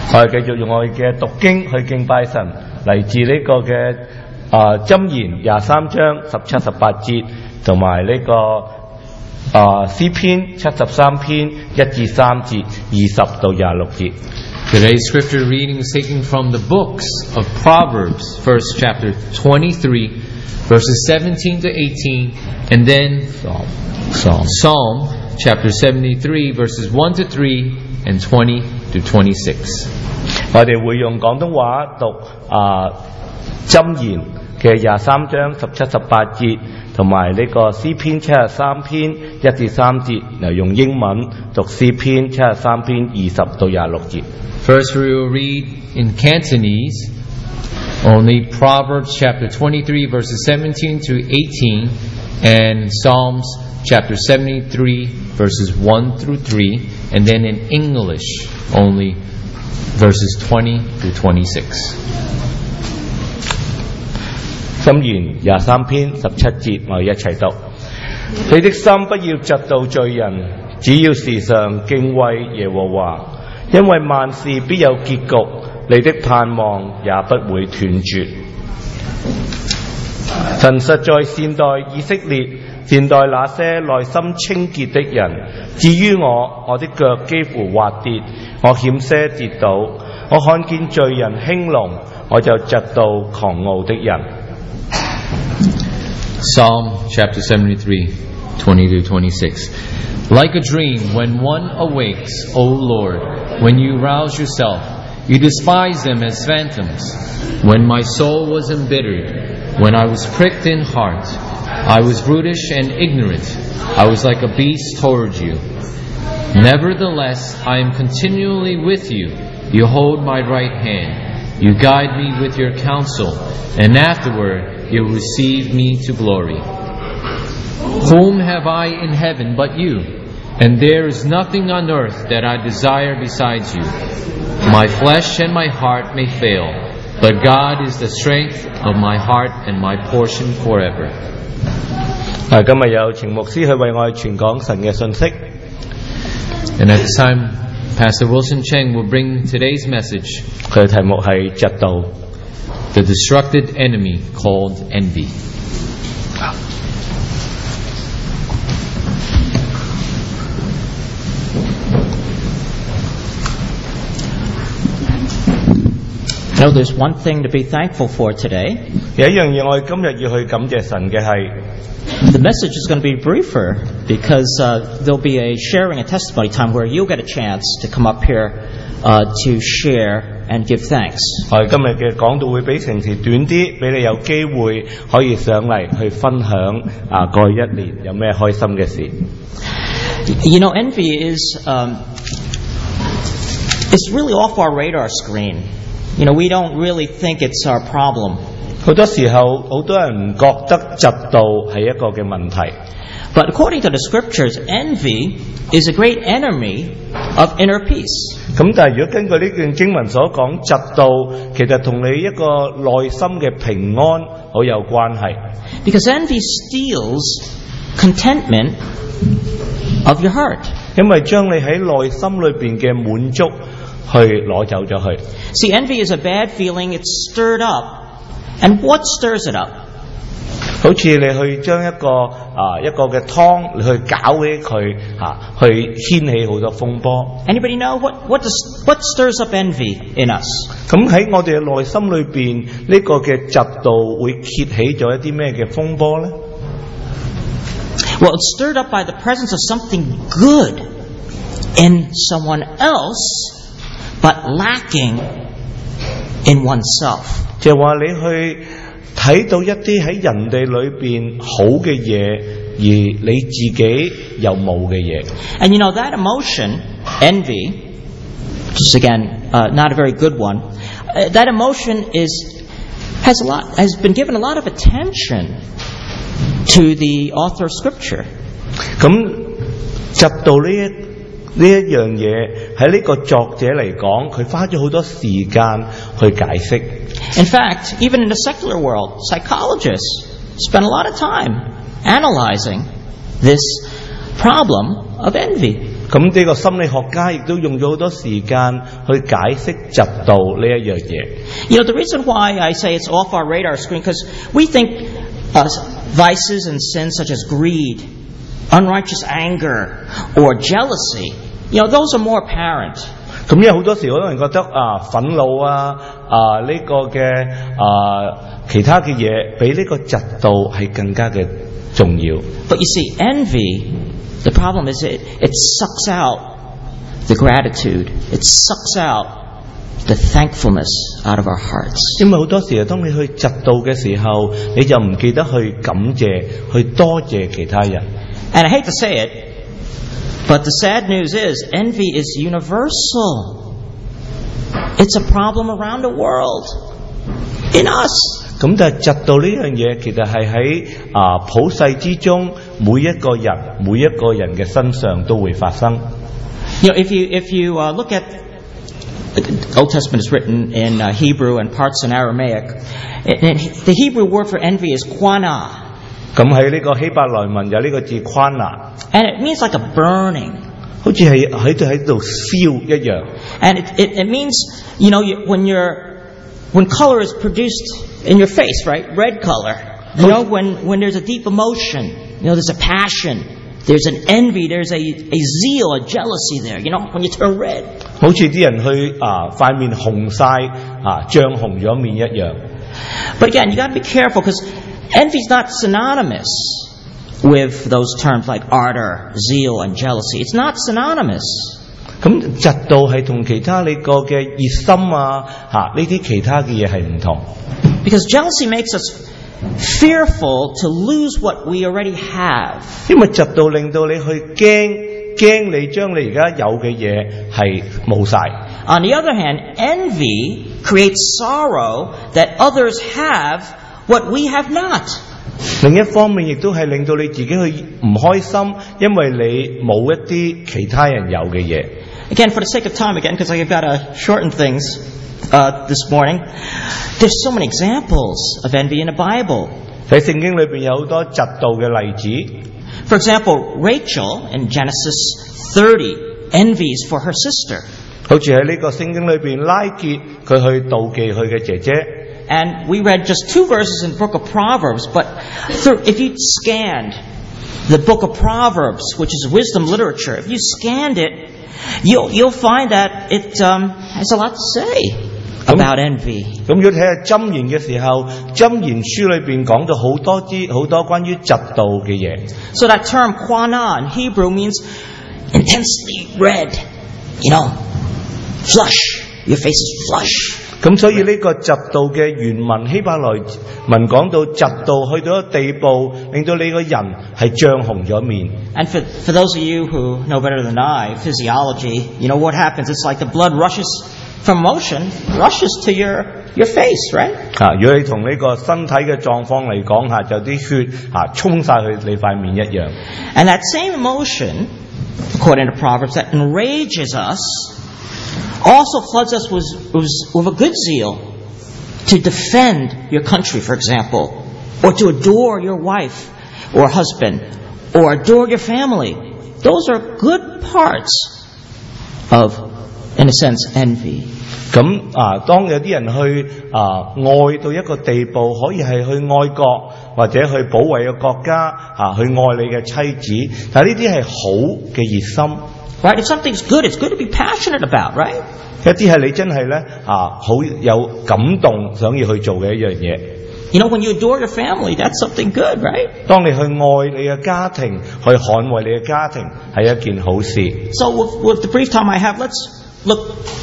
我哋繼續用我哋嘅讀經去敬拜神，嚟自呢個嘅箴言23章17、18節，同埋呢個詩篇73篇1至3節20到26節。 Today's scripture reading is taken from the books of Proverbs, first chapter 23, verses 17 to 18, and then Psalm chapter 73, verses 1 to 3, and 20 to 26. 我哋會用廣東話讀箴言嘅23章17、18節，同埋呢個詩篇73篇1至3節，嚟用英文讀詩篇73篇20到26節。 First, we will read in Cantonese only Proverbs chapter 23, verses 17 to 18, and Psalms chapter 73, verses 1 through 3, and then in English only verses 20 to 26. 箴言23篇17節，我哋一齊讀。你的心不要嫉妒罪人，只要時常敬畏耶和華，因為萬事必有結局，你的盼望也不會斷絕。神實在善待以色列，善待那些內心清潔的人。至於我的腳幾乎滑跌，我險些跌倒。我看見罪人興隆，我就嫉妒狂傲的人。 Psalm chapter 73, 20 to 26. Like a dream, when one awakes, O Lord, when you rouse yourself, you despise them as phantoms. When my soul was embittered, when I was pricked in heart, I was brutish and ignorant. I was like a beast toward you. Nevertheless, I am continually with you. You hold my right hand. You guide me with your counsel, and afterward you receive me to glory. Whom have I in heaven but you? And there is nothing on earth that I desire besides you. My flesh and my heart may fail, but God is the strength of my heart and my portion forever. 今日有程牧師去為我哋傳講神嘅信息。 And at this time, Pastor Wilson Cheng will bring today's message. 佢嘅題目係嫉妒。 The destructive enemy called envy. You know, there's one thing to be thankful for today. 有一樣嘢我哋今日要去感謝神嘅係。 The message is going to be briefer because there'll be a sharing and testimony time where you'll get a chance to come up here to share and give thanks. 我哋今日嘅講道會比平時短啲，俾你有機會可以上嚟去分享過去一年有咩開心嘅事。 You know, envy is it's really off our radar screen. You know, we don't really think it's our problem. 好多時候，好多人唔覺得嫉妒係一個嘅問題。 But according to the scriptures, envy is a great enemy of inner peace. 咁但係如果根據呢段經文所講，嫉妒其實同你一個內心嘅平安好有關係。 Because envy steals contentment of your heart. 因為將你喺內心裏邊嘅滿足去攞走咗去。 See, envy is a bad feeling. It's stirred up. And what stirs it up? 好似你去將一個嘅湯，你去攪起佢去掀起好多風波。 Anybody know what stirs up envy in us? 咁喺我哋嘅內心裏邊，呢個嘅嫉妒會揭起咗一啲咩嘅風波呢？ Well, it's stirred up by the presence of something good in someone else, but lacking in oneself. 就係話你去睇到一啲喺人哋裏邊好嘅嘢，而你自己又冇嘅嘢。 And you know that emotion, envy, just again not a very good one. That emotion has been given a lot of attention to the author of Scripture. 咁嫉妒呢一樣嘢喺呢個作者嚟講，佢花咗好多時間去解釋。 In fact, even in the secular world, psychologists spend a lot of time analyzing this problem of envy. 咁呢個心理學家亦都用咗好多時間去解釋嫉妒呢一樣嘢。 You know, the reason why I say it's off our radar screen, because we think vices and sins such as greed, unrighteous anger, or jealousy, you know, those are more apparent. 咁因為好多時好多人覺得憤怒呢個嘅其他嘅嘢比呢個嫉妒係更加嘅重要。 But you see, envy, the problem is it sucks out the gratitude. It sucks out the thankfulness out of our hearts. 因為好多時當你去嫉妒嘅時候，你就唔記得去感謝、去多謝其他人。 And I hate to say it, but the sad news is envy is universal. It's a problem around the world, in us. 咁但係嫉妒呢樣嘢，其實係喺普世之中，每一個人嘅身上都會發生。 You know, if you look at the Old Testament is written in Hebrew and parts in Aramaic. And the Hebrew word for envy is quana. 咁喺呢個希伯來文有呢個字 quana， and it means like a burning. 好似係喺度燒一樣。 And it means, you know, when color is produced in your face, right? Red color. You know, when there's a deep emotion, you know, there's a passion, there's an envy, there's a zeal, a jealousy there. You know, when you turn red. 好似啲人去塊面紅晒漲紅咗面一樣。 But again, you got to be careful because envy is not synonymous with those terms like ardor, zeal, and jealousy. It's not synonymous. 咁嫉妒係同其他你個嘅熱心呢啲其他嘅嘢係唔同。 Because jealousy makes us fearful to lose what we already have. 因為嫉妒令到你去驚你將你而家有嘅嘢係冇晒。 On the other hand, envy creates sorrow that others have what we have not. 另一方面亦都係令到你自己去唔開心，因為你冇一啲其他人有嘅嘢。 Again, for the sake of time, because I've got to shorten things this morning, there's so many examples of envy in the Bible. 喺聖經裏邊有好多嫉妒嘅例子。 For example, Rachel in Genesis 30 envies for her sister. 好似喺呢個聖經裏邊，拉結佢去妒忌佢嘅姐姐。 And we read just 2 verses in the book of Proverbs, but if you scanned the book of Proverbs, which is wisdom literature, if you scanned it, you'll find that it has a lot to say about envy. 咁如果睇下箴言嘅時候，箴言書裏邊講到好多關於嫉妒嘅嘢。 So that term quana in Hebrew means intensely red, you know, flush. Your face is flush. 咁所以呢個嫉妒嘅原文希伯來文講到嫉妒去到一個地步，令到你個人係漲紅咗面。 And for those of you who know better than I, physiology, you know what happens? It's like the blood rushes from emotion, rushes to your face, right? 如果你同呢個身體嘅狀況嚟講就啲血衝晒去你塊面一樣。 And that same emotion, according to Proverbs, that enrages us, also floods us with a good zeal to defend your country, for example, or to adore your wife or husband, or adore your family. Those are good parts of, in a sense, envy. 咁當有啲人去愛到一個地步，可以係去愛國或者去保衛個國家去愛你嘅妻子，但係呢啲係好嘅熱心。 Right? If something's good, it's good to be passionate about, right? 一啲係你真係咧好有感動想要去做嘅一樣嘢。 You know, when you adore your family, that's something good, right? 當你去愛你嘅家庭，去捍衛你嘅家庭，係一件好事。 So with the brief time I have, let's look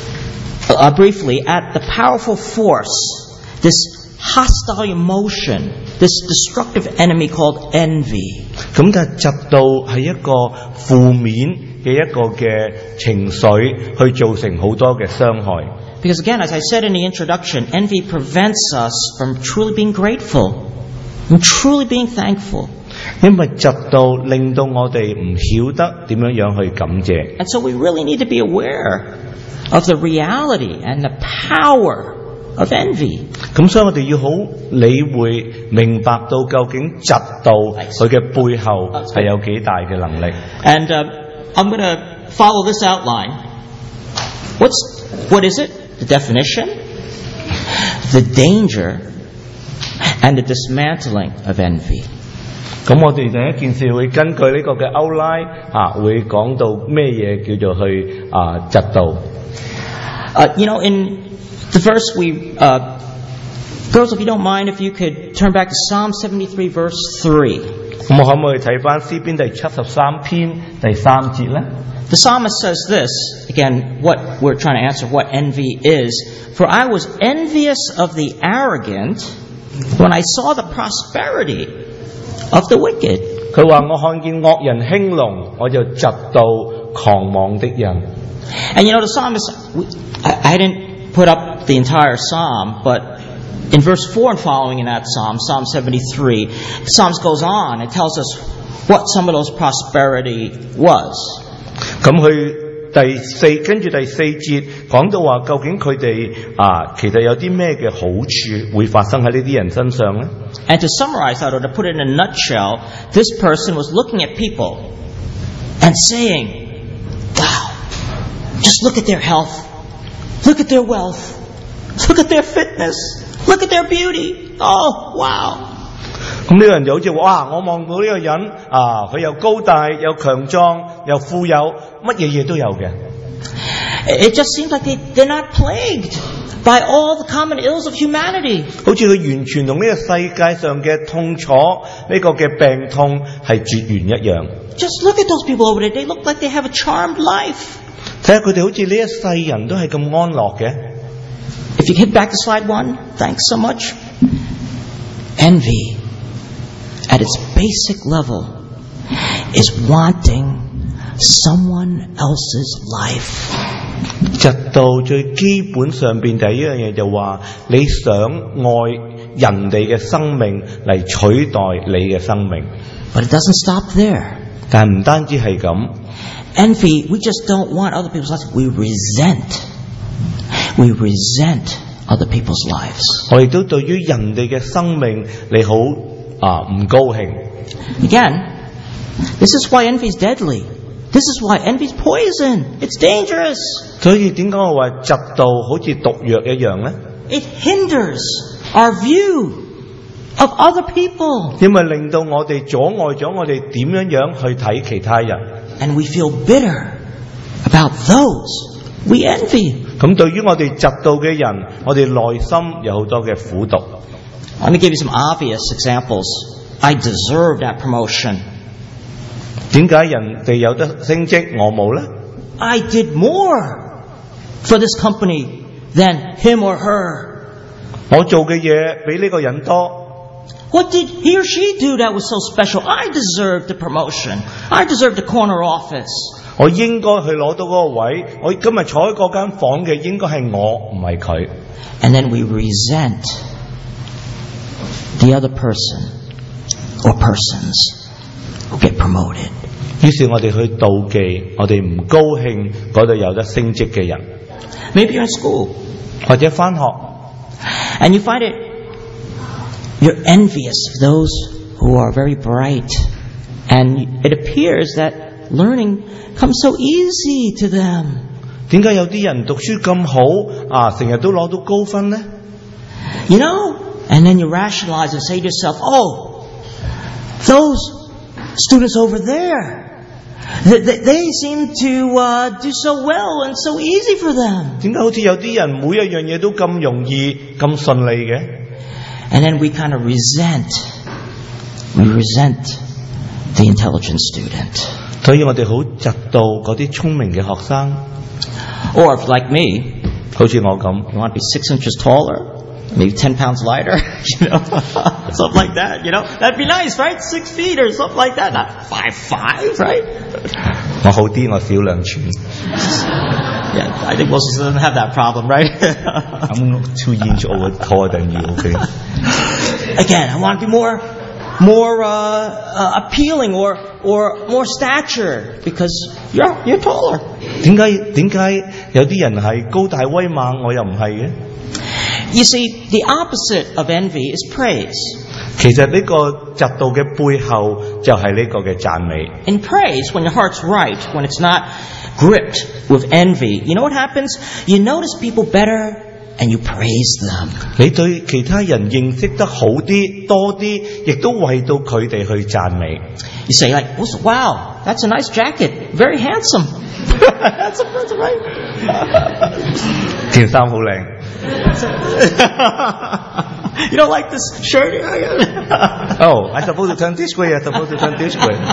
briefly at the powerful force, this hostile emotion, this destructive enemy called envy. 咁但係嫉妒係一個負面嘅一個嘅情緒，去造成好多嘅傷害。 Because again, as I said in the introduction, envy prevents us from truly being grateful, from truly being thankful. 因為嫉妒令到我哋唔曉得點樣去感謝。 And so we really need to be aware of the reality and the power of envy. 咁所以我哋要好理會明白到究竟嫉妒佢嘅背後係有幾大嘅能力。 And I'm going to follow this outline. What is it? The definition, the danger, and the dismantling of envy. 咁我哋第一件事會根據呢個嘅歐拉會講到咩嘢叫做去嫉妒。 In the verse girls, if you don't mind, if you could turn back to Psalm 73, verse 3. 咁我可唔可以睇翻詩篇第73篇第3節呢？ The psalmist says this, again, what we're trying to answer, what envy is. For I was envious of the arrogant when I saw the prosperity of the wicked. 佢話我看見惡人興隆，我就嫉妒狂妄的人。 And the psalmist, I didn't put up the entire psalm, but in verse 4 and following in that psalm, Psalm 73, the psalmist goes on and tells us what some of those prosperity was. 咁佢跟住第4節講到話，究竟佢哋其實有啲咩嘅好處會發生喺呢啲人身上呢？ And to summarize that, or to put it in a nutshell, this person was looking at people and saying, wow, just look at their health, look at their wealth, look at their fitness, look at their beauty. Oh, wow. 咁呢個人就好似哇！我望到呢個人佢又高大又強壯又富有，乜嘢都有嘅。 It just seems like they're not plagued by all the common ills of humanity. 好似佢完全同呢個世界上嘅痛楚呢個嘅病痛係絕緣一樣。 Just look at those people over there. They look like they have a charmed life. 睇下佢哋好似呢一世人都係咁安樂嘅。 If you hit back to slide 1, thanks so much. Envy, at its basic level, is wanting someone else's life. 嫉妒最基本上邊第一樣嘢就話，你想愛人哋嘅生命嚟取代你嘅生命。 But it doesn't stop there. 但唔單止係咁。 Envy, we just don't want other people's lives. We resent other people's lives. 我亦都對於人哋嘅生命你好唔高興。 Again, this is why envy is deadly. This is why envy is poison. It's dangerous. 所以點解我話嫉妒好似毒藥一樣呢？ It hinders our view of other people. 因為令到我哋阻礙咗我哋點樣去睇其他人。 And we feel bitter about those we envy. 咁對於我哋嫉妒嘅人，我哋內心有好多嘅苦毒。 Let me give you some obvious examples. I deserve that promotion. 點解人哋有得升職，我冇呢？ I did more for this company than him or her. 我做嘅嘢比呢個人多。 What did he or she do that was so special? I deserve the promotion. I deserve the corner office. 我應該去攞到嗰個位，我今日坐喺嗰間房嘅應該係我，唔係佢。 And then we resent the other person or persons who get promoted. 於是我哋去妒忌，我哋唔高興嗰度有得升職嘅人。 Maybe you're in school 或者返學， and you find you're envious of those who are very bright, and it appears that learning comes so easy to them. 點解有啲人讀書咁好成日都攞到高分呢？ And then you rationalize and say to yourself, oh, those students over there, they seem to do so well and so easy for them. 點解好似有啲人每一樣嘢都咁容易咁順利嘅？ And then we kind of resent the intelligent student. 所以我哋好嫉妒嗰啲聰明嘅學生。 Or if, like me, 好似我咁， you want to be 6 inches taller, maybe 10 pounds lighter, something like that, That'd be nice, right? 6 feet or something like that, not 5'5", right? 我好啲，我少2寸。 Yeah, I think most of us doesn't have that problem, right? I'm 2 inches taller than you, okay? Again, I want to be more appealing or more stature because you're taller. 點解有啲人係高大威猛，我又唔係嘅？ You see, the opposite of envy is praise. 其實呢個嫉妒嘅背後就係呢個嘅讚美。 In praise, when your heart's right, when it's not gripped with envy, you know what happens? You notice people better and you praise them. 你對其他人認識得好啲、多啲，亦都為到佢哋去讚美。 You say like, wow, that's a nice jacket, very handsome. That's right. 件衫好靚。 You don't like this shirt? Oh, I supposed to turn this way. I supposed to turn this way.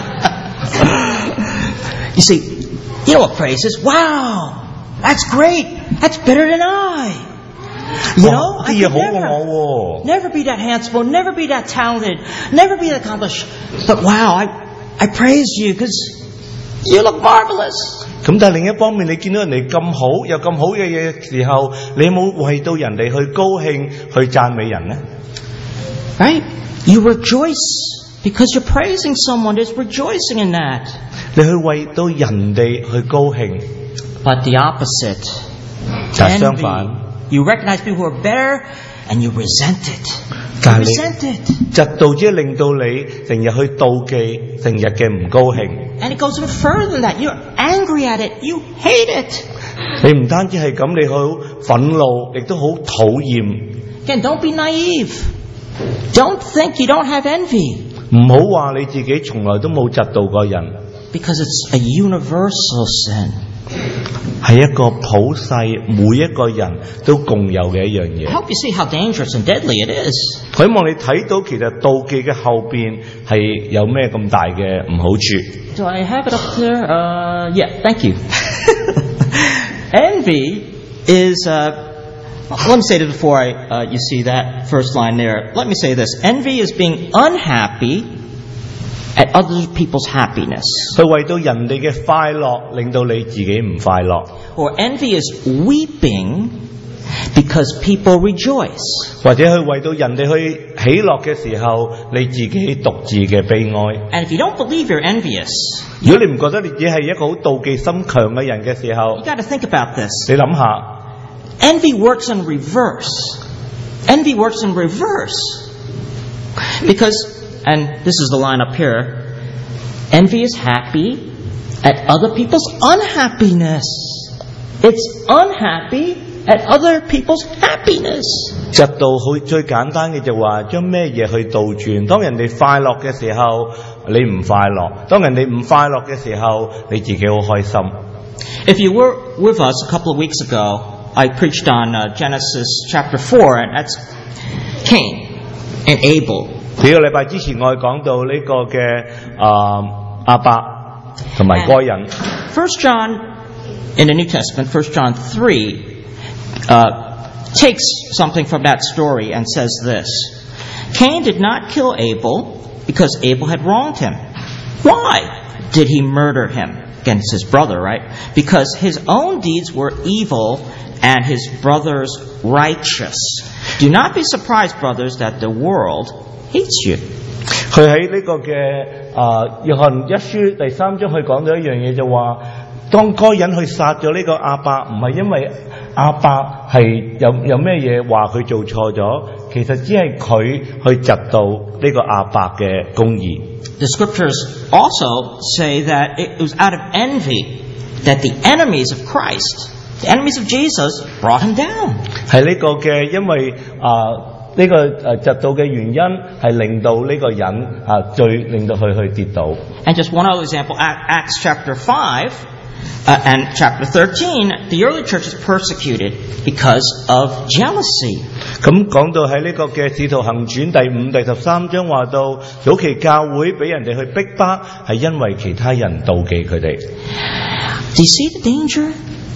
You see, you know what praise is? Wow, that's great. That's better than I. You know, I 啲嘢 could 好過我喎。 never be that handsome, never be that talented, never be that accomplished. But wow, I praise you because you look marvelous. 咁但係另一方面，你見到人哋咁好，有咁好嘅嘢嘅時候，你有冇為到人哋去高興、去讚美人呢？ Right? You rejoice because you're praising someone. There's rejoicing in that. 你去為到人哋去高興， But the opposite, 但係相反， you recognize people who are better and you resent it. You 但係 resent it. 嫉妒只係令到你成日去妒忌，成日嘅唔高興。 And it goes even further than that. You're angry at it. You hate it. 你唔單止係咁，你好憤怒，亦都好討厭。 Again, don't be naive. Don't think you don't have envy. 唔好話你自己從來都冇嫉妒過人， Because it's a universal sin. 係一個普世每一個人都共有嘅一樣 I 嘢。 hope you see how dangerous and deadly it is. 希望你睇到其實妒忌嘅後邊係有咩咁大嘅唔好處。 Do I have it up there? Yeah, thank you. Envy is, let me say this before you see that first line there. Let me say this. Envy is being unhappy at other people's happiness. 佢為到人哋嘅快樂，令到你自己唔快樂， Or envy is weeping because people rejoice. 或者佢為到人哋去喜樂嘅時候，你自己獨自嘅悲哀。 And if you don't believe you're envious, 如果你唔覺得你自己係一個好妒忌心強嘅人嘅時候 you，got to think about this. 你諗下。 Envy works in reverse. Envy works in reverse. Because, and this is the line up here, envy is happy at other people's unhappiness. It's unhappy at other people's happiness. 嫉妒最簡單嘅就話將咩嘢去倒轉，當人哋快樂嘅時候，你唔快樂；當人哋唔快樂嘅時候，你自己好開心。 If you were with us a couple of weeks ago, I preached on Genesis chapter 4, and that's Cain and Abel. 幾個禮拜之前我哋講到呢個嘅亞伯同埋該人。 1 John in the New Testament, 1 John 3, takes something from that story and says this. Cain did not kill Abel because Abel had wronged him. Why did he murder him? Again, it's his brother, right? Because his own deeds were evil and his brother's righteous. Do not be surprised, brothers, that the world hates you. 佢喺呢個嘅約翰一書第3章，佢講到一樣嘢就話，當該人去殺咗呢個亞伯，唔係因為亞伯係有咩嘢話佢做錯咗，其實只係佢去窒到呢個亞伯嘅公義。 The scriptures also say that it was out of envy that the enemies of Christ, the enemies of Jesus, brought him down. 係呢個嘅，因為呢個窒到嘅原因係令到呢個人最令到佢去跌倒。 And just one other example, Acts chapter 5 and chapter 13, the early church is persecuted because of jealousy. 咁講到喺呢個嘅《使徒行傳》第5、第13章話到，早期教會俾人哋去逼迫，係因為其他人妒忌佢哋。 Do you see the danger?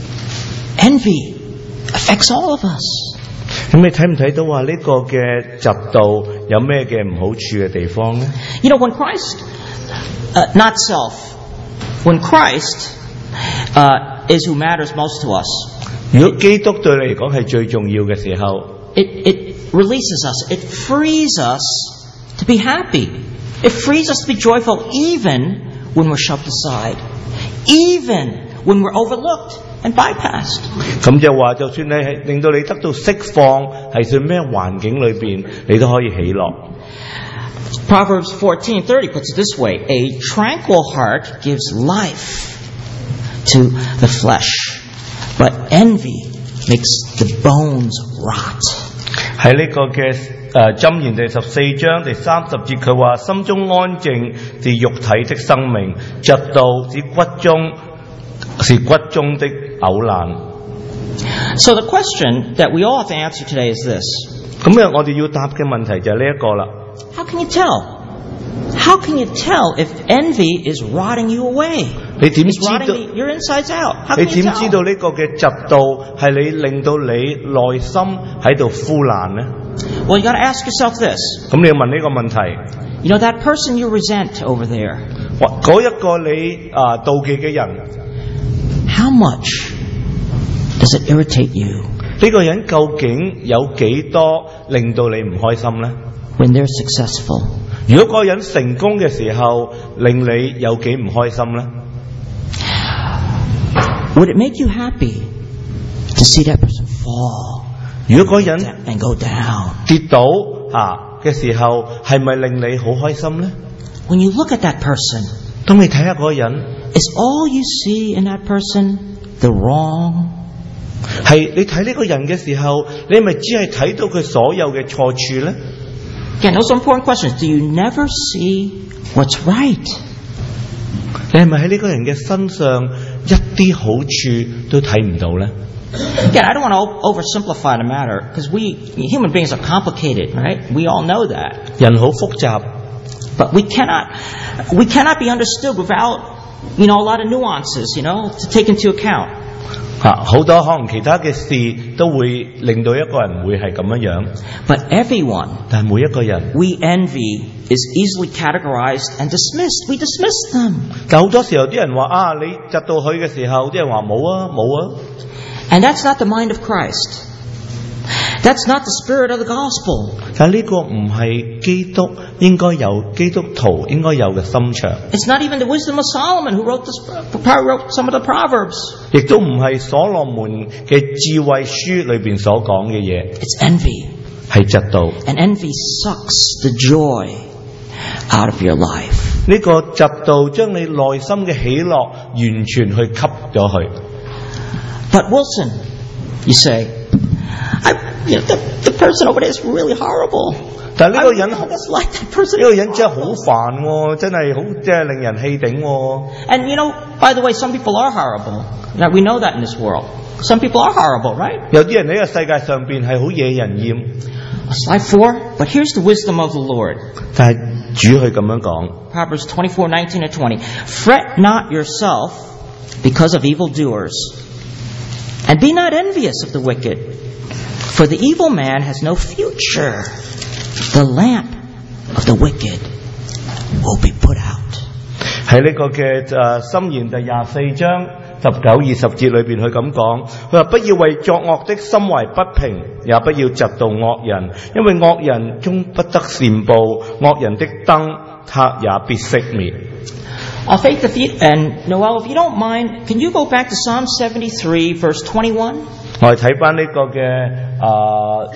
Envy affects all of us. 咁你睇唔睇到話呢個嘅嫉妒有咩嘅唔好處嘅地方呢？ You know, when Christ, not self, when Christ is who matters most to us, 如果基督對你嚟講係最重要嘅時候， it releases us. It frees us to be happy. It frees us to be joyful even when we're shoved aside, even when we're overlooked and bypassed. 咁就話，就算你係令到你得到釋放，係算咩環境裏邊，你都可以喜樂。 Proverbs 14:30 puts it this way: a tranquil heart gives life, to the flesh, but envy makes the bones rot. 喺呢個嘅箴言第14章第30節，佢話：心中安靜是肉體的生命，嫉妒是骨中的朽爛。 So the question that we all have to answer today is this. 咁樣我哋要答嘅問題就係呢一個啦。 How can you tell? How can you tell if envy is rotting you away? 你點 It's 知 rotting 道？ your insides out. How 你 can you 點知道 tell? 呢個嘅嫉妒係你令到你內心喺度枯爛呢？ Well, you got to ask yourself this. 咁你要問呢個問題。 You know, that person you resent over there, 嗰一個你妒忌嘅人， how much does it irritate you 呢個人究竟有幾多令到你唔開心呢？ when they're successful? 如果嗰個人成功嘅時候，令你有幾唔開心呢？ Would it make you happy to see that person fall 如果嗰個人 and go down? 跌倒嘅時候，係咪令你好開心呢？ When you look at that person, 當你睇下嗰個人， is all you see in that person the wrong? 係你睇呢個人嘅時候，你咪只係睇到佢所有嘅錯處呢？ Again, those are important questions. Do you never see what's right? 你係咪喺呢個人嘅身上一啲好處都睇唔到呢？ Again, I don't want to oversimplify the matter because human beings are complicated, right? We all know that. 人好複雜， But we cannot be understood without, a lot of nuances, to take into account. 好多可能其他嘅事都會令到一個人會係咁樣樣， But everyone 但係每一個人， we envy is easily categorized and dismissed. We dismiss them. 但好多時候啲人話你窒到佢嘅時候，啲人話冇啊。 And that's not the mind of Christ. That's not the spirit of the gospel. 但係呢個唔係基督應該有基督徒應該有嘅心腸， It's not even the wisdom of Solomon who probably wrote some of the Proverbs. 亦都唔係所羅門嘅智慧書裏邊所講嘅嘢， It's envy. 係嫉妒。 And envy sucks the joy out of your life. 呢個嫉妒將你內心嘅喜樂完全去吸咗去。 But Wilson, you say, the person over there is really horrible. 但係呢個人 I really dislike that person. 呢個人真係好煩喎，真係好即係令人氣頂喎。 And by the way, some people are horrible. Now, we know that in this world. Some people are horrible, right? 有啲人喺個世界上邊係好惹人厭， Slide 4. But here's the wisdom of the Lord. 但係主佢咁樣講， Proverbs 24:19 and 20. Fret not yourself because of evildoers, and be not envious of the wicked, for the evil man has no future. The lamp of the wicked will be put out. 喺呢個嘅箴言第24章19-20節裏邊，佢咁講，佢話不要為作惡的心懷不平，也不要嫉妒惡人，因為惡人終不得善報，惡人的燈他也必熄滅。 Faith, and Noel, if you don't mind, can you go back to Psalm 73, verse 21? 我哋睇翻呢個嘅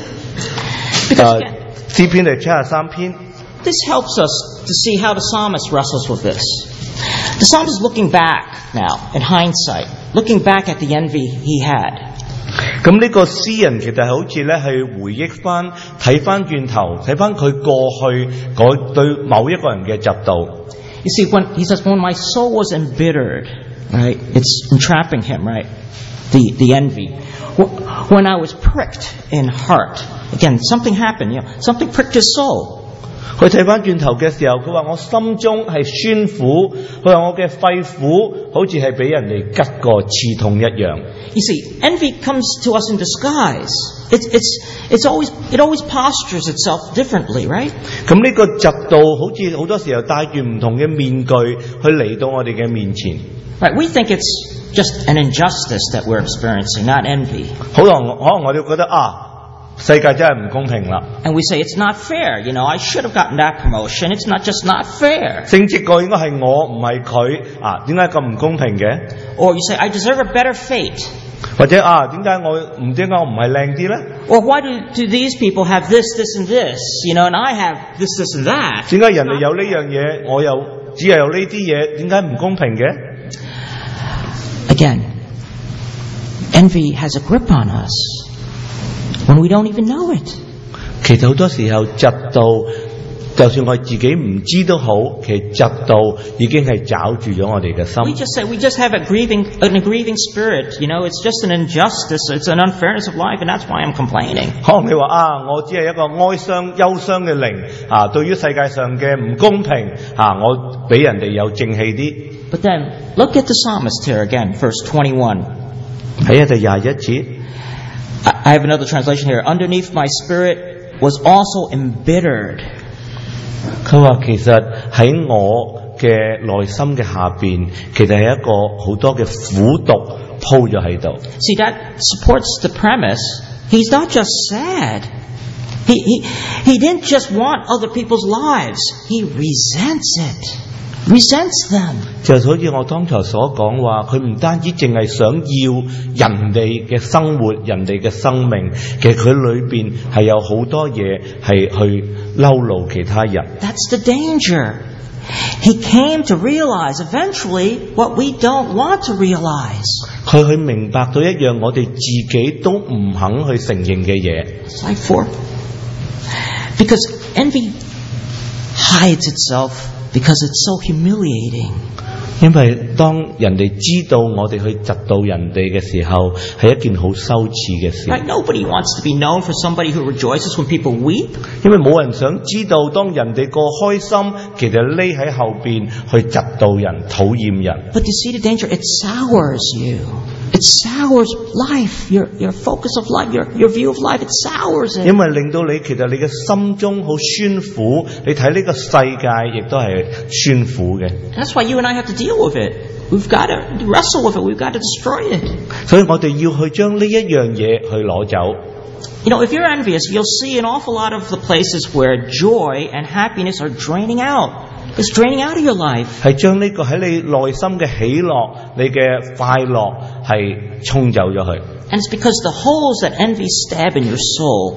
詩篇第73篇。 This helps us to see how the psalmist wrestles with this. The psalmist is looking back now, in hindsight, looking back at the envy he had. 咁呢個詩人其實係好似咧去回憶翻，睇翻轉頭，睇翻佢過去嗰對某一個人嘅嫉妒。 You see, he says, when my soul was embittered, right? It's entrapping him, right? The envy. When I was pricked in heart, again, something happened, something pricked his soul. 佢睇翻轉頭嘅時候，佢話我心中係酸苦，佢話我嘅肺腑好似係俾人哋吉過刺痛一樣。 You see, envy comes to us in disguise. It always postures itself differently, right? 咁呢個嫉妒好似好多時候戴住唔同嘅面具去嚟到我哋嘅面前。 Right, we think it's just an injustice that we're experiencing, not envy. 可能我哋覺得世界真係唔公平啦。 And we say, it's not fair. I should have gotten that promotion. It's not just not fair. 升職個應該係我，唔係佢點解咁唔公平嘅？ Or you say, I deserve a better fate. 或者點解我唔係靚啲咧？ Or why do these people have this, and this? And I have this, and that. 點解人哋有呢樣嘢，我又只係有呢啲嘢？點解唔公平嘅？ Again, envy has a grip on us when we don't even know it. 其實好多時候嫉妒，就算我自己唔知都好，其實嫉妒已經係抓住咗我哋嘅心。 We just have an aggrieving spirit. It's just an injustice. It's an unfairness of life, and that's why I'm complaining. 可能你話啊，我只係一個哀傷、憂傷嘅靈啊，對於世界上嘅唔公平啊，我比人哋有正氣啲。 But then, look at the psalmist here again, verse 21. 喺第21節 I have another translation here. Underneath my spirit was also embittered. 佢話其實喺我嘅內心嘅下邊，其實係一個好多嘅苦毒鋪咗喺度。 See, that supports the premise. He's not just sad. He didn't just want other people's lives. He resents it. Resents them. 就好似我剛才所講話，佢唔單止淨係想要人哋嘅生活、人哋嘅生命，其實佢裏邊係有好多嘢係去嬲怒其他人。 That's the danger. He came to realize eventually what we don't want to realize. 佢去明白到一樣我哋自己都唔肯去承認嘅嘢。 Slide 4. Because envy hides itself because it's so humiliating. 因為當人哋知道我哋去嫉妒人哋嘅時候，係一件好羞恥嘅事。 Right? Nobody wants to be known for somebody who rejoices when people weep. 因為冇人想知道當人哋過開心，其實匿喺後邊去嫉妒人、討厭人。 But you see the danger? It sours you. It sours life, your focus of life, your view of life. It sours it. 因為令到你其實你嘅心中好酸苦，你睇呢個世界亦都係酸苦嘅。 That's why you and I have to deal with it. We've got to wrestle with it. We've got to destroy it. 所以我哋要去將呢一樣嘢去攞走。 If you're envious, you'll see an awful lot of the places where joy and happiness are draining out. It's draining out of your life. 係將呢個喺你內心嘅喜樂、你嘅快樂係沖走咗去。 And it's because the holes that envy stab in your soul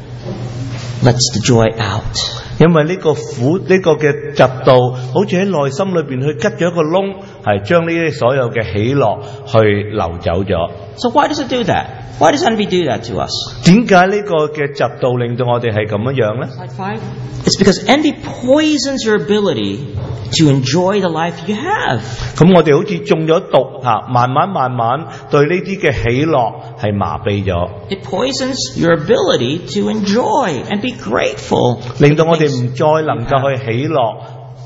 lets the joy out. 因為呢個苦呢個嘅嫉妒，好似喺內心裏邊去吉咗一個窿，係將呢啲所有嘅喜樂去流走咗。 So why does it do that? Why does envy do that to us? 點解呢個嘅嫉妒令到我哋係咁樣呢？ Slide 5. It's because envy poisons your ability to enjoy the life you have. 咁我哋好似中咗毒嚇，慢慢對呢啲嘅喜樂係麻痹咗， It poisons your ability to enjoy and be grateful. 令到我哋唔再能夠去喜樂。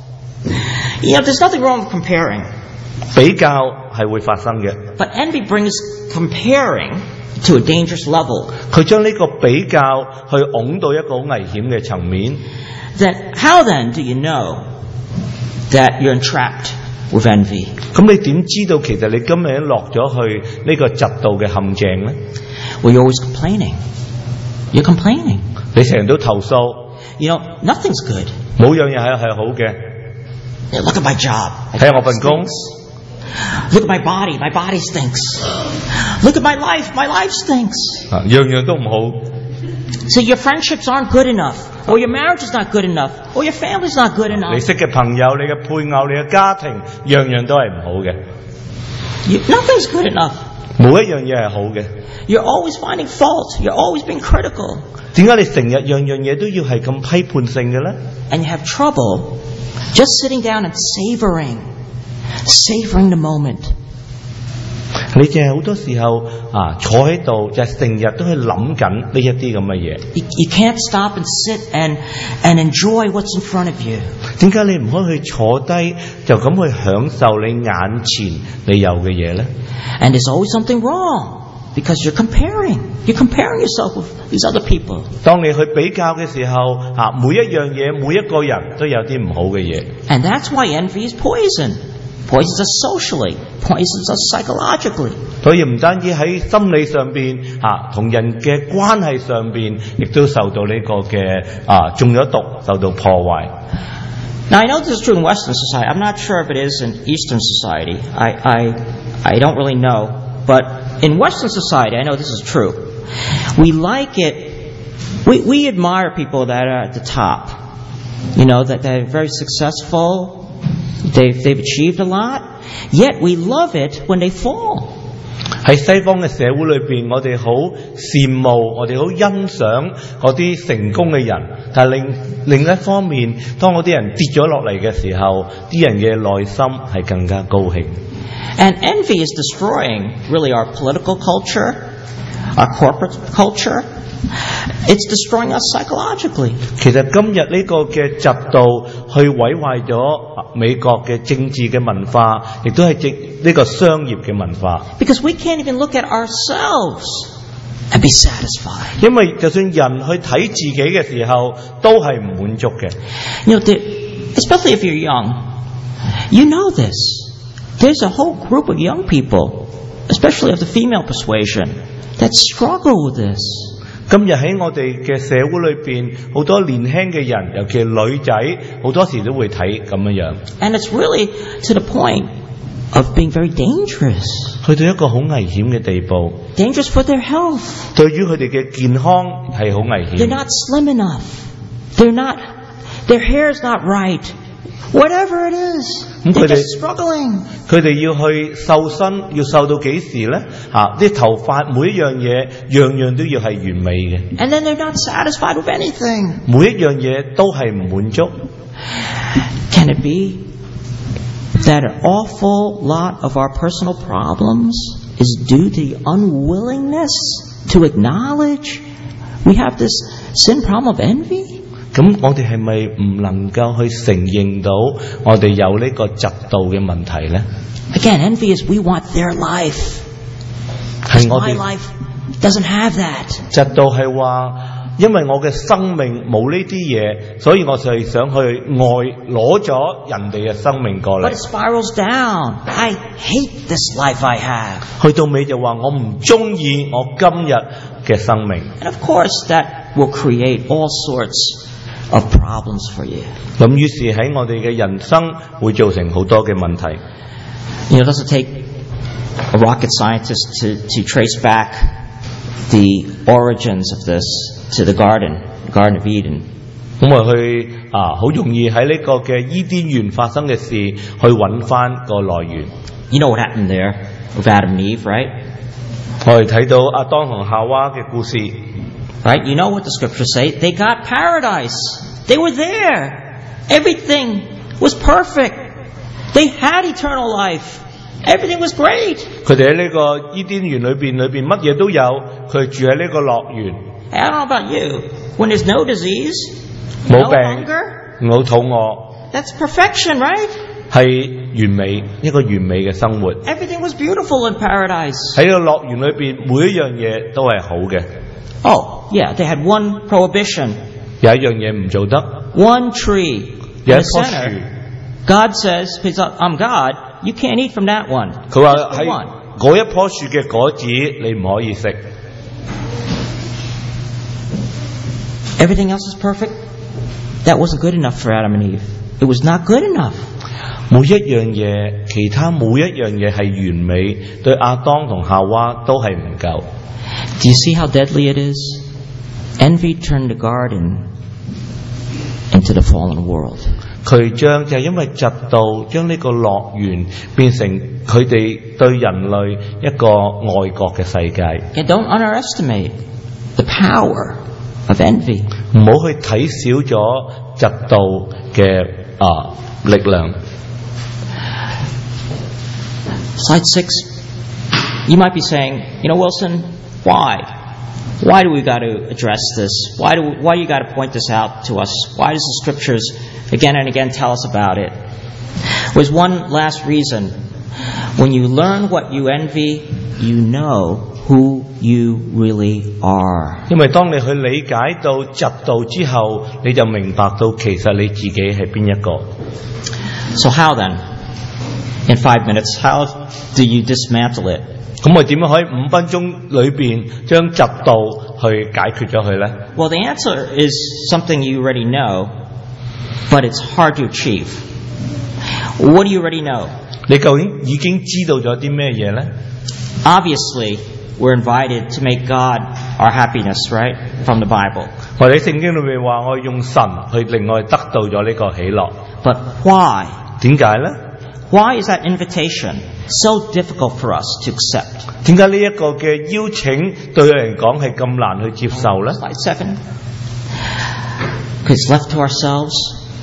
There's nothing wrong with comparing. 比較係會發生嘅， But envy brings comparing to a dangerous level. 佢將呢個比較去拱到一個好危險嘅層面。 How then do you know that you're entrapped with envy? 咁你點知道其實你今日落咗去呢個嫉妒嘅陷阱呢？ Well, you're always complaining. You're complaining. 你成日都投訴， Nothing's good. 冇樣嘢係好嘅。 Look at my job. 睇下我份工， Look at my body stinks. Look at my life stinks. 樣樣都唔好。 So your friendships aren't good enough, or your marriage is not good enough, or your family's not good 你 enough. 識嘅朋友、你嘅配偶、你嘅家庭，樣樣都係唔好嘅， Nothing's good enough. 冇一樣嘢係好嘅。 You're always finding fault. You're always being critical. 點解你成日樣樣嘢都要係咁批判性嘅咧？ And you have trouble just sitting down and savoring the moment. 你淨係好多時候坐喺度，就係成日都去諗緊呢一啲咁嘅嘢。 You can't stop and sit and enjoy what's in front of you. 點解你唔可以去坐低就咁去享受你眼前你有嘅嘢咧？ And there's always something wrong because you're comparing. You're comparing yourself with these other people. 當你去比較嘅時候，每一樣嘢、每一個人都有啲唔好嘅嘢。 And that's why envy is poison. Poisons us socially. Poisons us psychologically. 所以唔單止喺心理上邊同人嘅關係上邊，亦都受到呢個嘅中咗毒，受到破壞。 Now I know this is true in Western society. I'm not sure if it is in Eastern society. I don't really know. But in Western society, I know this is true. We like it. We admire people that are at the top. That they're very successful. They've achieved a lot. yet we love it when they fall. 喺西方嘅社會裏邊，我哋好羨慕，我哋好欣賞嗰啲成功嘅人，但係另一方面，當嗰啲人跌咗落嚟嘅時候，啲人嘅內心係更加高興。 And envy is destroying really our political culture, our corporate culture. It's destroying us psychologically. 其實今日呢個嘅嫉妒去毀壞咗美國嘅政治嘅文化，亦都係呢個商業嘅文化。 Because we can't even look at ourselves and be satisfied. 因為就算人去睇自己嘅時候，都係唔滿足嘅。 You know, especially if you're young, you know this. There's a whole group of young people, especially of the female persuasion, that struggle with this. 今日喺我哋嘅社會裏邊，好多年輕嘅人，尤其係女仔，好多時都會睇咁樣。 And it's really to the point of being very dangerous. 去到一個好危險嘅地步。 Dangerous for their health. 對於佢哋嘅健康係好危險。 They're not slim enough. Their hair's not right. Whatever it is, they're just struggling. 佢哋要去瘦身，要瘦到幾時呢？啲頭髮每一樣嘢，樣樣都要係完美嘅。 And then they're not satisfied with anything. 每一樣嘢都係唔滿足。 Can it be that an awful lot of our personal problems is due to the unwillingness to acknowledge we have this sin problem of envy? 咁我哋係咪唔能夠去承認到我哋有呢個嫉妒嘅問題呢？ Again, envy is we want their life. 係我 My 哋 life doesn't have that. 嫉妒係話，因為我嘅生命冇呢啲嘢，所以我就係想去攞咗人哋嘅生命過 But 嚟。 it spirals down. I hate this life I have. 去到尾就話我唔中意我今日嘅生命。 And of course, that will create all sorts of problems for you. 咁於是喺我哋嘅人生會造成好多嘅問題。 You know, it doesn't take a rocket scientist to trace back the origins of this to the Garden of Eden. 咁我去好容易喺呢個嘅伊甸園發生嘅事去揾翻個來源。 You know what happened there with Adam and Eve, right? 我哋睇到亞當同夏娃嘅故事。 Right? You know what the scriptures say. They got paradise. They were there. Everything was perfect. They had eternal life. Everything was great. 佢哋喺呢個伊甸園裏邊乜嘢都有，佢住喺呢個樂園。 I don't know about you. When there's no disease, 冇 no 病， hunger, 冇肚餓， that's perfection, right? 係完美一個完美嘅生活。 Everything was beautiful in paradise. 喺個樂園裏邊，每一樣嘢都係好嘅。 Oh, yeah, they had one prohibition. 有一樣嘢唔做得， One tree. 有 In 一 the 棵樹。 center. God says, because I'm God, you can't eat from that one. 佢話 Just the 喺 one. 嗰一棵樹嘅果子，你唔可以食。 Everything else is perfect. That wasn't good enough for Adam and Eve. It was not good enough. 每一樣嘢，其他每一樣嘢係完美，對亞當同夏娃都係唔夠。 Do you see how deadly it is? Envy turned the garden into the fallen world. 佢就係因為嫉妒，將呢個樂園變成佢哋對人類一個外國嘅世界。 And don't underestimate the power of envy. 唔好去睇少咗嫉妒嘅力量。 Slide 6. You might be saying, Wilson, why? Why do we got to address this? Why you got to point this out to us? Why does the scriptures again and again tell us about it? There's one last reason. When you learn what you envy, you know who you really are. 因為當你去理解到嫉妒之後，你就明白到其實你自己係邊一個。 So how then? In 5 minutes, how do you dismantle it? 咁我點樣可以5分鐘裏邊將嫉妒去解決咗佢呢？ Well, the answer is something you already know, but it's hard to achieve. What do you already know? 你究竟已經知道咗啲咩嘢呢？ Obviously, we're invited to make God our happiness, right? From the Bible. 我哋喺聖經裏面話，我用神去令我哋得到咗呢個喜樂。 But why? 點解呢？ Why is that invitation so difficult for us to accept? 點解呢一個嘅邀請對我嚟講係咁難去接受呢？ Slide 7. Because left to ourselves,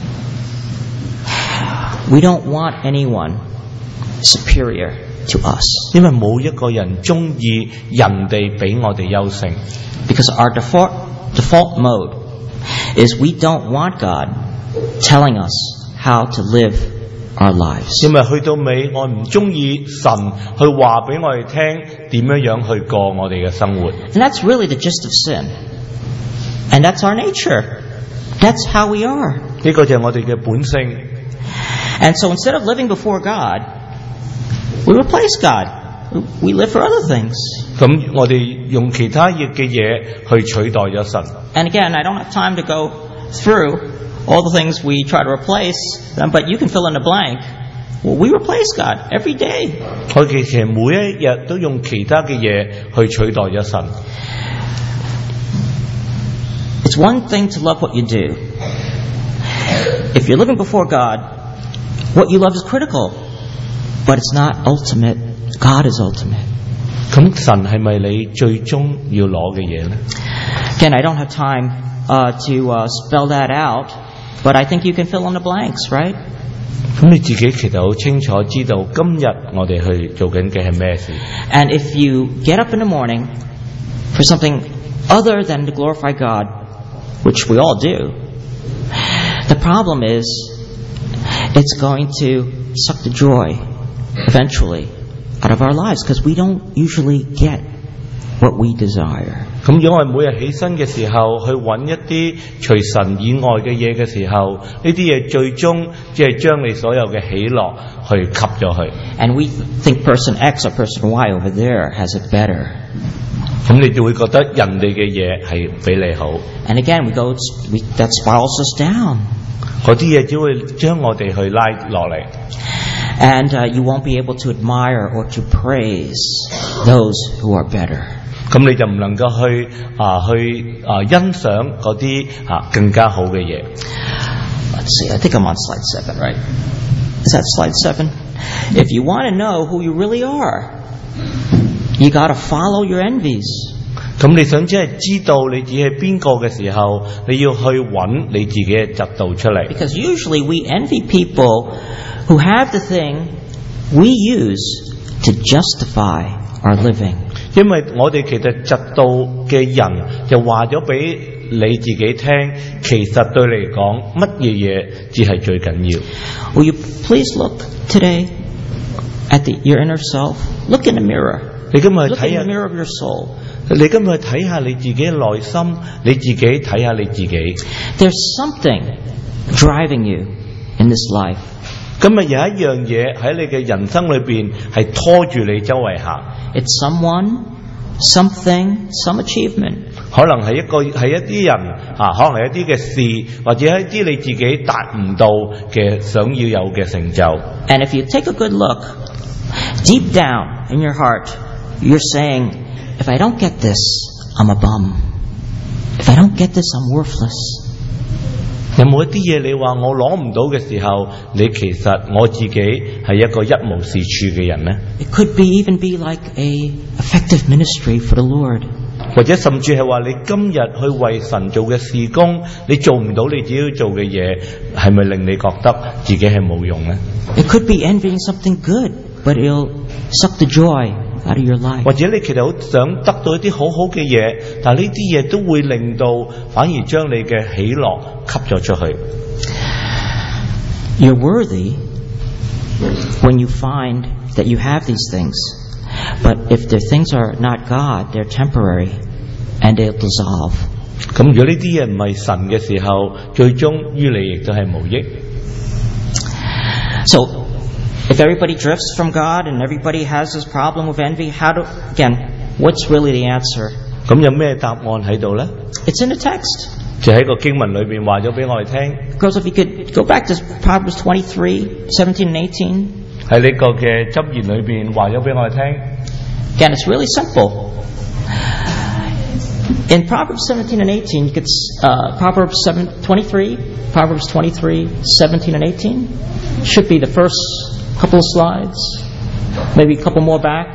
we don't want anyone superior to us. 因為冇一個人中意人哋比我哋優勝。 Because our default mode is we don't want God telling us how to live our lives. 因為去到尾，我唔中意神去話俾我哋聽點樣去過我哋嘅生活。 And that's really the gist of sin. And that's our nature. That's how we are. 呢個就係我哋嘅本性。 And so instead of living before God, we replace God. We live for other things. 咁我哋用其他嘅嘢去取代咗神。 And again, I don't have time to go through all the things we try to replace, but you can fill in the blank. Well, we replace God every day. 我哋其實每一日都用其他嘅嘢去取代咗神。 It's one thing to love what you do. If you're living before God, what you love is critical, but it's not ultimate. God is ultimate. 咁神係咪你最終要攞嘅嘢呢？ Again, I don't have time to spell that out, but I think you can fill in the blanks, right? 咁你自己其實好清楚知道今日我哋去做緊嘅係咩事。 And if you get up in the morning for something other than to glorify God, which we all do, the problem is it's going to suck the joy eventually out of our lives because we don't usually get what we desire. 咁如果我哋每日起身嘅時候去揾一啲除神以外嘅嘢嘅時候，呢啲嘢最終只係將你所有嘅喜樂去吸咗去。 And we think person X or person Y over there has it better. 咁你就會覺得人哋嘅嘢係比你好。 And again, that spirals us down. 嗰啲嘢只會將我哋去拉落嚟。 And you won't be able to admire or to praise those who are better. 咁你就唔能夠去欣賞嗰啲更加好嘅嘢。 Let's see, I think I'm on slide 7, right? Is that slide 7? If you want to know who you really are, you got to follow your envies. 咁你想真係知道你自己係邊個嘅時候，你要去揾你自己嘅嫉妒出嚟。 Because usually we envy people who have the thing we use to justify our living. 因為我哋其實嫉妒嘅人就話咗俾你自己聽，其實對你嚟講乜嘢嘢只係最緊要。 Will you please look today at your inner self? Look in the mirror. 你今日去 Look 睇 in 下 the mirror of your soul. 你今日去睇下你自己嘅內心，你自己睇下你自己。 There's something driving you in this life. 今日有一樣嘢喺你嘅人生裏邊係拖住你周圍行。 It's someone, something, some achievement. 可能係一啲人可能係一啲嘅事，或者一啲你自己達唔到嘅想要有嘅成就。 And if you take a good look, deep down in your heart, you're saying, if I don't get this, I'm a bum. If I don't get this, I'm worthless. 有冇一啲嘢你話我攞唔到嘅時候，你其實我自己係一個一無是處嘅人呢？ It could even be like a effective ministry for the Lord. 或者甚至係話你今日去為神做嘅事工，你做唔到你自己要做嘅嘢，係咪令你覺得自己係冇用呢？ It could be envying something good, but it'll suck the joy out of your life. 或者你其實好想得到一啲好好嘅嘢，但係呢啲嘢都會令到反而將你嘅喜樂吸咗出去。 You're worthy when you find that you have these things. But if the things are not God, they're temporary and they'll dissolve. 咁如果呢啲嘢唔係神嘅時候，最終於你亦都係無益。 So, if everybody drifts from God and everybody has this problem with envy, what's really the answer? 咁有咩答案喺度呢？ It's in the text. 就喺個經文裏邊話咗俾我哋聽。 Girls, if you could go back to Proverbs 23, 17 and 18. 喺呢個嘅箴言裏邊話咗俾我哋聽。 Again, it's really simple. In Proverbs 17 and 18, you could Proverbs 23, 17 and 18 should be the first couple of slides, maybe a couple more back.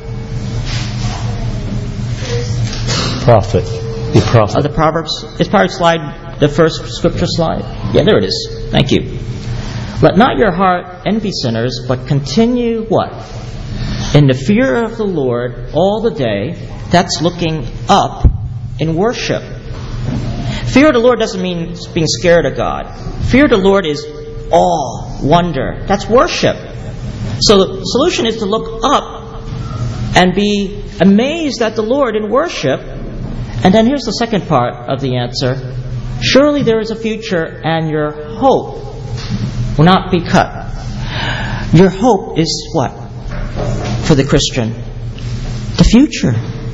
Prophet. The prophet. The Proverbs. It's probably the first scripture slide. Yeah, there it is. Thank you. Let not your heart envy sinners, but continue what? In the fear of the Lord all the day. That's looking up in worship. Fear of the Lord doesn't mean being scared of God. Fear of the Lord is awe, wonder. That's worship. So the solution is to look up and be amazed at the Lord in worship. And then here's the second part of the answer. Surely there is a future, and your hope will not be cut. Your hope is what? For the Christian? The future.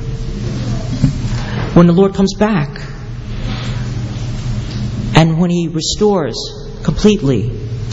When the Lord comes back. And when He restores completely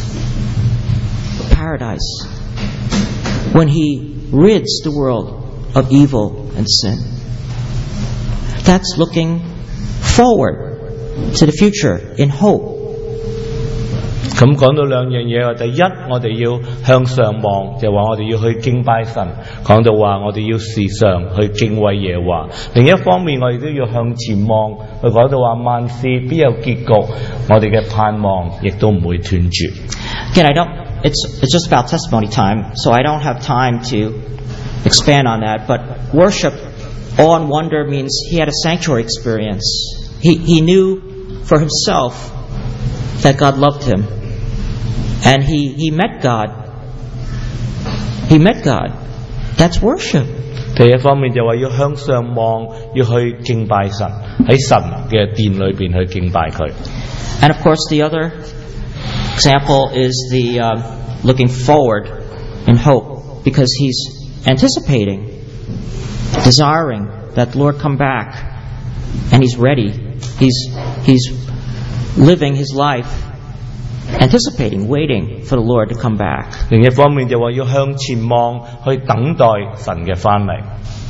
paradise. When He rids the world of evil and sin. That's looking forward to the future in hope. 咁講到兩樣嘢，第一，我哋要向上望，就話我哋要去敬拜神；講到話我哋要時常去敬畏耶和華。另一方面，我哋都要向前望，去講到話萬事必有結局，我哋嘅盼望亦都唔會斷絕。 Again, it's just about testimony time, so I don't have time to expand on that. But worship, awe and wonder means he had a sanctuary experience. He knew for himself that God loved him. And he met God. He met God. That's worship. 第一方面就話要向上望，要去敬拜神，喺神嘅殿裏邊去敬拜佢。 And of course, the other example is the looking forward in hope, because he's anticipating, desiring that the Lord come back, and he's ready. He's living his life anticipating, waiting for the Lord to come back. 另一方面就話要向前望，去等待神嘅翻嚟。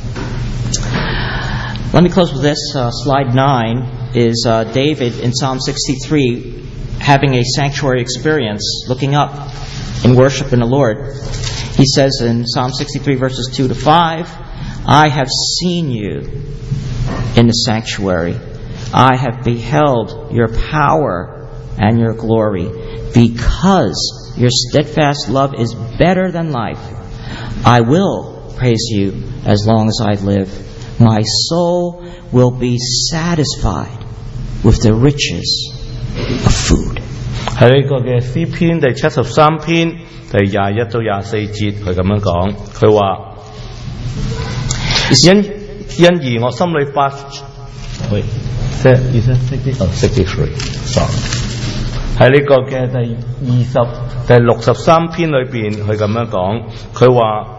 Let me close with this. Slide 9 is David in Psalm 63 having a sanctuary experience, looking up in worship in the Lord. He says in Psalm 63 verses 2 to 5, I have seen you in the sanctuary. I have beheld your power and your glory, because your steadfast love is better than life. I will praise you as long as I live. My soul will be satisfied with the riches of food. 喺呢個嘅詩篇第73篇第21到24節，佢咁樣講，佢話因而我心裏發，喂，即係意思63 sorry。喺呢個嘅第63篇裏邊，佢咁樣講，佢話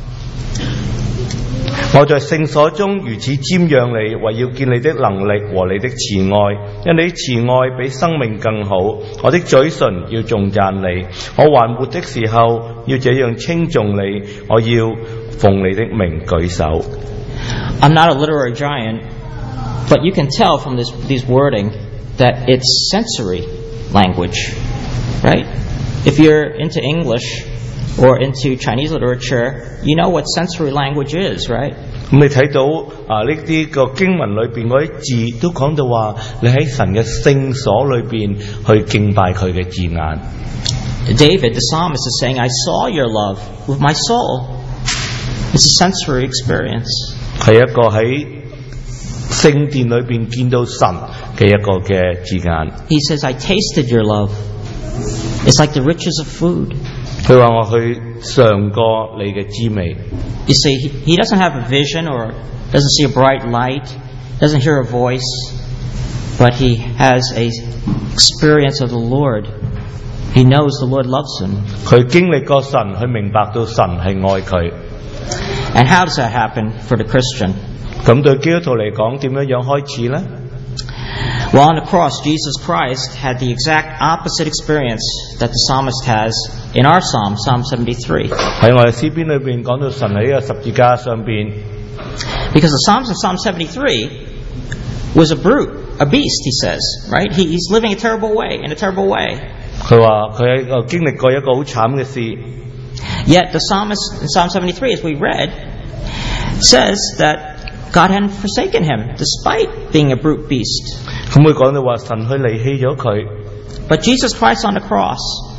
我在聖所中如此瞻仰你，為要見你的能力和你的慈愛，因你的慈愛比生命更好。我的嘴唇要頌讚你，我還活的時候要這樣稱頌你，我要奉你的名舉手。 I'm not a literary giant, but you can tell from these wording that it's sensory language, right? If you're into English or into Chinese literature, you know what sensory language is, right? 咁你睇到呢啲個經文裏邊嗰啲字，都講到話你喺神嘅聖所裏邊去敬拜佢嘅字眼。 David, the psalmist, is saying, I saw your love with my soul. It's a sensory experience. 係一個喺聖殿裏邊見到神嘅一個嘅字眼。 He says, I tasted your love. It's like the riches of food. 佢話我去嘗過你嘅滋味。 You see, he doesn't have a vision or doesn't see a bright light, doesn't hear a voice, but he has a experience of the Lord. He knows the Lord loves him. 佢經歷過神，佢明白到神係愛佢。 And how does that happen for the Christian? 咁對基督徒嚟講，點樣開始呢？ Well, on the cross, Jesus Christ had the exact opposite experience that the psalmist has in our psalm, Psalm 73. 喺我哋詩篇裏邊講到神喺呢個十字架上邊。 Because the psalmist in Psalm 73 was a brute, a beast, he says, right? He's living a terrible way, in a terrible way. 佢話佢喺經歷過一個好慘嘅事。 Yet the psalmist in Psalm 73, as we read, says that God hadn't forsaken him despite being a brute beast. 咁佢講到話神去離棄咗佢， But Jesus Christ on the cross,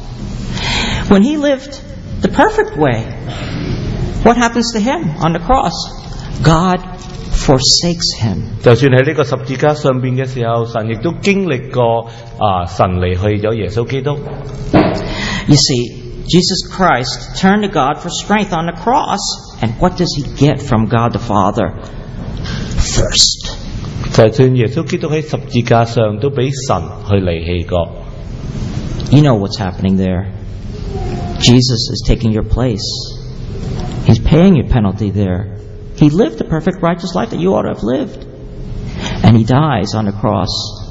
when he lived the perfect way, what happens to him on the cross? God forsakes him. 就算喺呢個十字架上邊嘅時候，神亦都經歷過神離棄咗耶穌基督。 You see, Jesus Christ turned to God for strength on the cross, and what does he get from God the Father? Thirst. 就算耶穌基督喺十字架上都俾神去離棄過。 You know what's happening there. Jesus is taking your place. He's paying your penalty there. He lived the perfect righteous life that you ought to have lived. And he dies on the cross,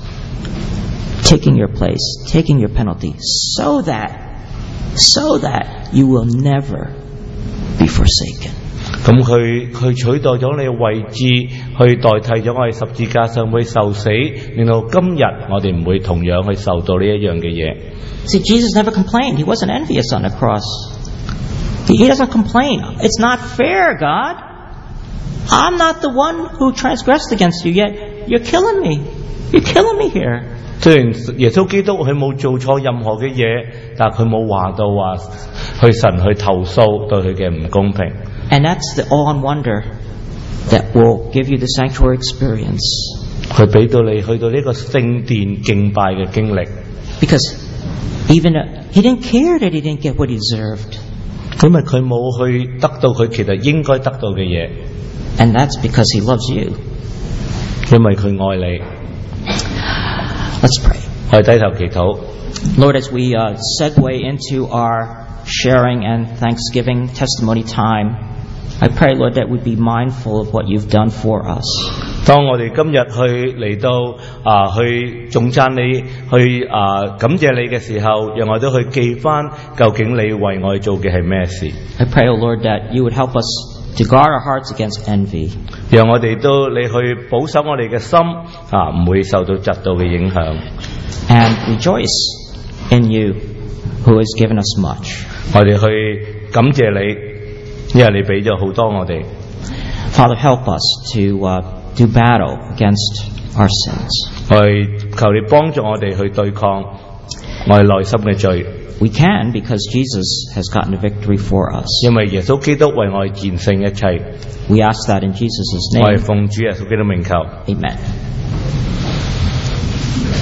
taking your place, taking your penalty, so that you will never be forsaken. 咁佢取代咗你嘅位置，去代替咗我哋十字架上會受死，令到今日我哋唔會同樣去受到呢一樣嘅嘢。 See, Jesus never complained. He wasn't envious on the cross. He doesn't complain. It's not fair, God. I'm not the one who transgressed against you, yet you're killing me. You're killing me here. 雖然耶穌基督佢冇做錯任何嘅嘢，但佢冇話到話去神去投訴對佢嘅唔公平。 And that's the awe and wonder that will give you the sanctuary experience. 佢俾到你去到呢個聖殿敬拜嘅經歷。 Because even he didn't care that he didn't get what he deserved. 因為佢冇去得到佢其實應該得到嘅嘢。 And that's because he loves you. 因為佢愛你。 Let's pray. 我哋低頭祈禱。 Lord, as we segue into our sharing and Thanksgiving testimony time, I pray, Lord, that we be mindful of what you've done for us. 當我哋今日去嚟到去頌讚你，去感謝你嘅時候，讓我都去記翻究竟你為我哋做嘅係咩事。 I pray, O Lord, that you would help us to guard our hearts against envy. 讓我哋都你去保守我哋嘅心唔會受到嫉妒嘅影響。 And rejoice in you, who has given us much. 我哋去感謝你，因為你俾咗好多我哋。 Father, help us to do battle against our sins. 我哋求你幫助我哋去對抗我哋內心嘅罪。 We can because Jesus has gotten the victory for us. 因為耶穌基督為我哋戰勝一切。 We ask that in Jesus' 我哋 name. 奉主耶穌基督名求。 Amen.